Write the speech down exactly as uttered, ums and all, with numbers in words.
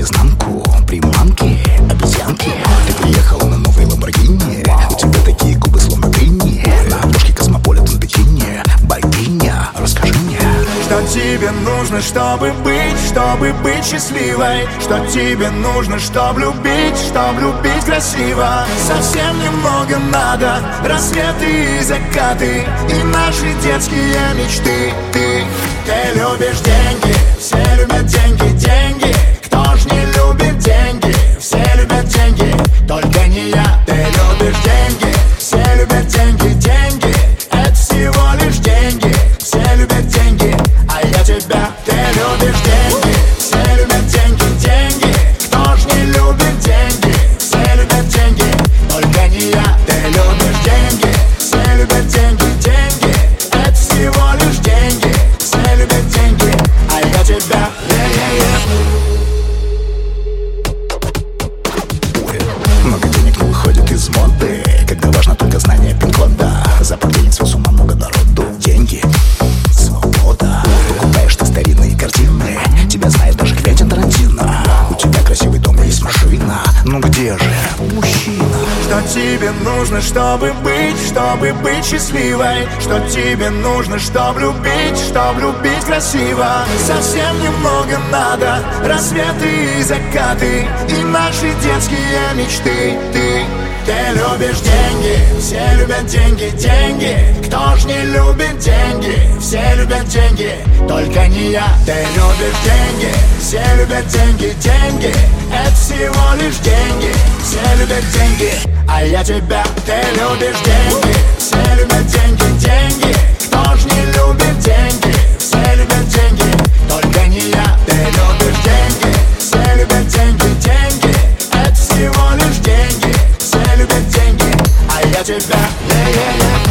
наизнанку. Приманки, обезьянки. Ты приехал на новой Ламборгини. У тебя такие губы, словно дыни. На обложке Космополитен бикини. Богиня, расскажи мне, что тебе нужно, чтобы быть, чтобы быть счастливой. Что тебе нужно, чтобы любить, чтобы любить красиво. Совсем немного надо, рассветы и закаты, и наши детские мечты. Ты, ты любишь деньги, все любят деньги, деньги. Кто ж не любит деньги? Все любят деньги, только не я. Ты любишь деньги, все любят деньги, деньги. Это всего лишь деньги, все любят деньги, а я тебя. Ты любишь деньги, все любят деньги, деньги. Кто ж не любит деньги? Все любят деньги, только не я. Ты любишь деньги, все любят деньги, деньги. Это всего лишь деньги, все любят деньги, а я тебя. много денег не выходит из моды, когда важно только знание пин-кода. Запад делится с ума много народу. Деньги, свобода. Покупаешь ты старинные картины, тебя знает даже Квентин Тарантино. У тебя красивый дом, есть машина, ну где же мужчина? Что тебе нужно, чтобы быть, чтобы быть счастливой? Что тебе нужно, чтобы любить, чтобы любить красиво? Совсем немного надо, рассветы и закаты, и наши детские мечты. Ты, ты любишь деньги, все любят деньги, деньги. Кто ж не любит деньги? Все любят деньги, только не я. Ты любишь деньги, все любят деньги, деньги. Это всего лишь деньги, все любят деньги, а я тебя. Ты любишь деньги, все любят деньги, деньги. Кто ж не любит деньги? Все любят деньги, только не я. Ты любишь деньги, все любят деньги, деньги. Это всего лишь деньги, все любят деньги, а я тебя. Yeah, yeah, yeah.